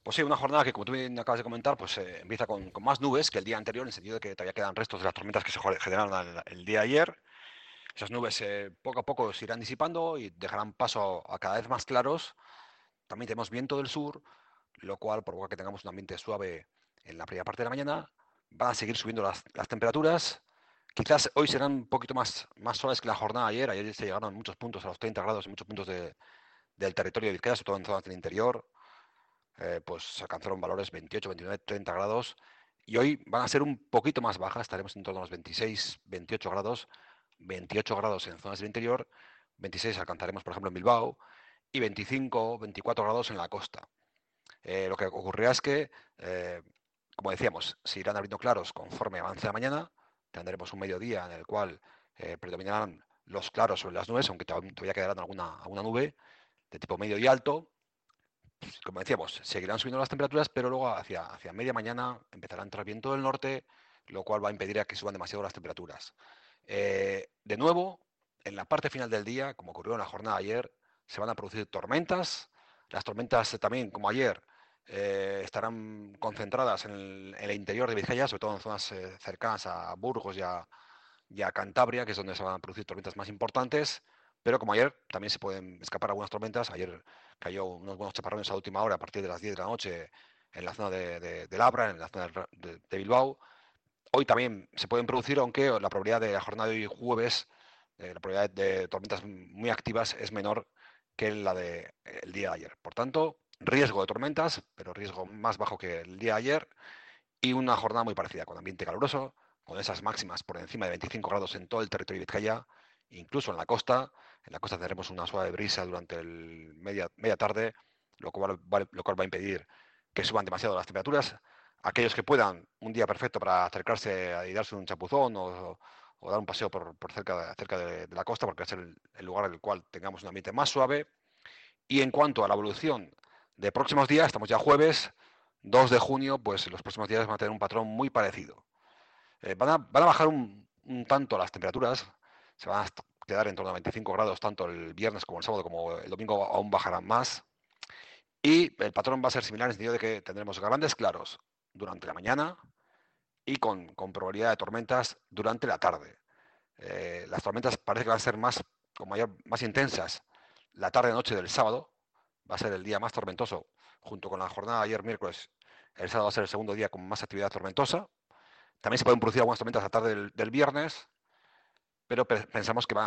Pues sí, una jornada que, como tú bien acabas de comentar, pues empieza con más nubes que el día anterior, en el sentido de que todavía quedan restos de las tormentas que se generaron el día de ayer. Esas nubes poco a poco se irán disipando y dejarán paso a cada vez más claros. También tenemos viento del sur, lo cual provoca que tengamos un ambiente suave en la primera parte de la mañana. Van a seguir subiendo las temperaturas. Quizás hoy serán un poquito más suaves que la jornada de ayer. Ayer se llegaron en muchos puntos a los 30 grados en muchos puntos del territorio de Vizcaya, sobre todo en zonas del interior. Pues se alcanzaron valores 28, 29, 30 grados. Y hoy van a ser un poquito más bajas, estaremos en torno a los 26, 28 grados. 28 grados en zonas del interior, 26 alcanzaremos, por ejemplo, en Bilbao, y 25, 24 grados en la costa. Lo que ocurrirá es que, como decíamos, se irán abriendo claros conforme avance la mañana. Tendremos un mediodía en el cual predominarán los claros sobre las nubes, aunque todavía quedarán alguna nube de tipo medio y alto. Como decíamos, seguirán subiendo las temperaturas, pero luego hacia media mañana empezará a entrar viento del norte, lo cual va a impedir a que suban demasiado las temperaturas. De nuevo, en la parte final del día, como ocurrió en la jornada de ayer, se van a producir tormentas. Las tormentas también, como ayer, estarán concentradas en el interior de Vizcaya, sobre todo en zonas cercanas a Burgos y a Cantabria, que es donde se van a producir tormentas más importantes. Pero como ayer, también se pueden escapar algunas tormentas. Ayer cayó unos buenos chaparrones a última hora, a partir de las 10 de la noche, en la zona de Labra, en la zona de Bilbao. Hoy también se pueden producir, aunque la probabilidad de la jornada de hoy jueves, la probabilidad de tormentas muy activas es menor que la del día de ayer. Por tanto, riesgo de tormentas, pero riesgo más bajo que el día de ayer, y una jornada muy parecida, con ambiente caluroso, con esas máximas por encima de 25 grados en todo el territorio de Vizcaya, incluso en la costa. En la costa tendremos una suave brisa durante media tarde, lo cual va a impedir que suban demasiado las temperaturas. Aquellos que puedan, un día perfecto para acercarse y darse un chapuzón o dar un paseo por cerca de la costa, porque es el lugar en el cual tengamos un ambiente más suave. Y en cuanto a la evolución de próximos días, estamos ya jueves 2 de junio, pues los próximos días van a tener un patrón muy parecido. Van a bajar un tanto las temperaturas, se van a quedar en torno a 25 grados tanto el viernes como el sábado, como el domingo aún bajarán más. Y el patrón va a ser similar en el sentido de que tendremos grandes claros durante la mañana y con probabilidad de tormentas durante la tarde. Las tormentas parece que van a ser más intensas la tarde-noche del sábado. Va a ser el día más tormentoso, junto con la jornada de ayer miércoles. El sábado va a ser el segundo día con más actividad tormentosa. También se pueden producir algunas tormentas a la tarde del viernes, pero pensamos que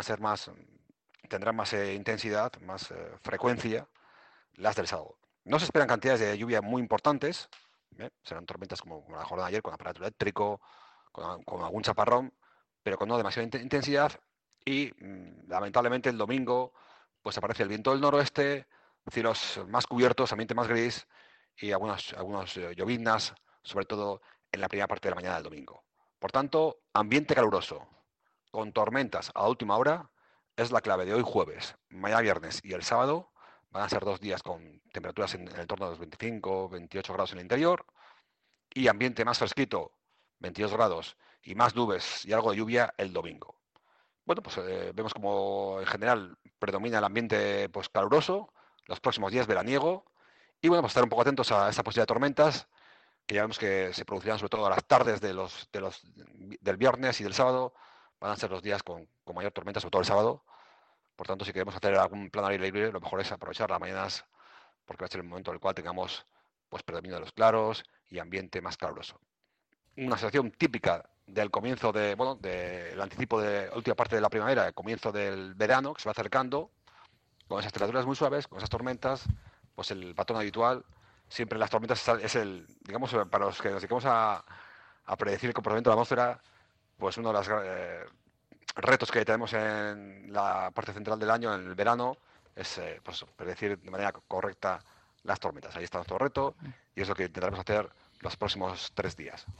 tendrán más intensidad, más frecuencia las del sábado. No se esperan cantidades de lluvia muy importantes, serán tormentas como la jornada de ayer, con aparato eléctrico, con algún chaparrón, pero con no demasiada intensidad. Y lamentablemente el domingo pues aparece el viento del noroeste, cielos más cubiertos, ambiente más gris y algunas lloviznas, sobre todo en la primera parte de la mañana del domingo. Por tanto, ambiente caluroso, con tormentas a última hora, es la clave de hoy jueves, mañana viernes y el sábado. Van a ser 2 días con temperaturas en el torno de los 25, 28 grados en el interior y ambiente más fresquito, 22 grados y más nubes y algo de lluvia el domingo. Bueno, pues vemos como en general predomina el ambiente pues caluroso, los próximos días veraniego, y bueno, pues estar un poco atentos a esta posibilidad de tormentas, que ya vemos que se producirán sobre todo a las tardes del viernes y del sábado. Van a ser los días con mayor tormenta, sobre todo el sábado. Por tanto, si queremos hacer algún plan al aire libre, lo mejor es aprovechar las mañanas, porque va a ser el momento en el cual tengamos pues predominio de los claros y ambiente más caluroso. Una situación típica del comienzo del anticipo de la última parte de la primavera, el comienzo del verano, que se va acercando, con esas temperaturas muy suaves, con esas tormentas, pues el patrón habitual, siempre las tormentas es digamos, para los que nos dedicamos a predecir el comportamiento de la atmósfera, pues uno de los retos que tenemos en la parte central del año, en el verano, es pues, predecir de manera correcta las tormentas. Ahí está nuestro reto y es lo que intentaremos hacer los próximos 3 días.